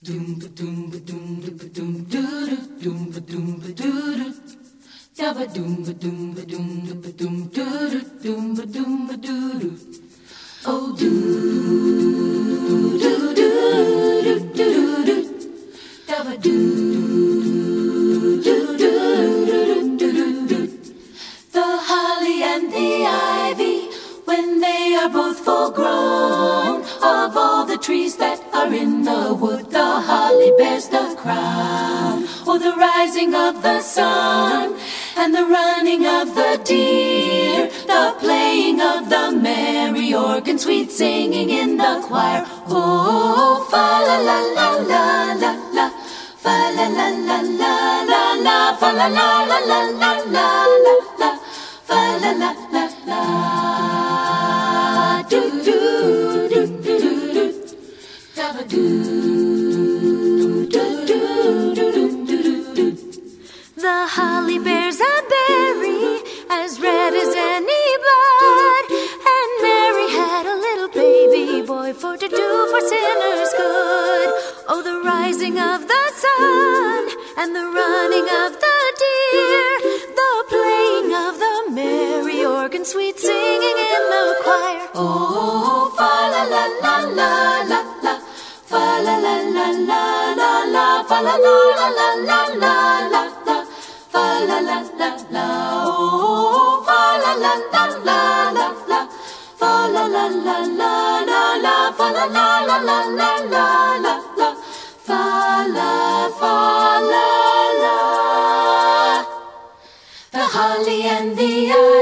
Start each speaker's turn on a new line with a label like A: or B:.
A: Doom ba doom ba doom ba doom doo doom ba doom ba doo ya ba doom ba doom ba doom ba doom doo doom ba doom ba doo oh doo doo doo doo ya ba doo doo doo. The holly and the ivy, when they are both full grown, of all the trees that are in the wood, the holly bears the crown. Oh, the rising of the sun and the running of the deer, the playing of the merry organ, sweet singing in the choir. Oh, fa la la la la la la, fa la la la la la la, fa la la la la la la la, fa la la la la. Do do do do do, da ba do do do do do do.
B: The holly bears a berry as red as any blood, and Mary had a little baby boy for to do for sinners good. Oh, the rising of the sun and the running of the deer, the playing of the merry organ, sweet singing in the choir.
A: Oh, fa la la la la la la, fa la la la la la la, fa la la la la la la la la, fa la la la la. Oh, fa la la la la la la, fa la la la la la la, fa la la la la la la la la, fa la la. The holly and the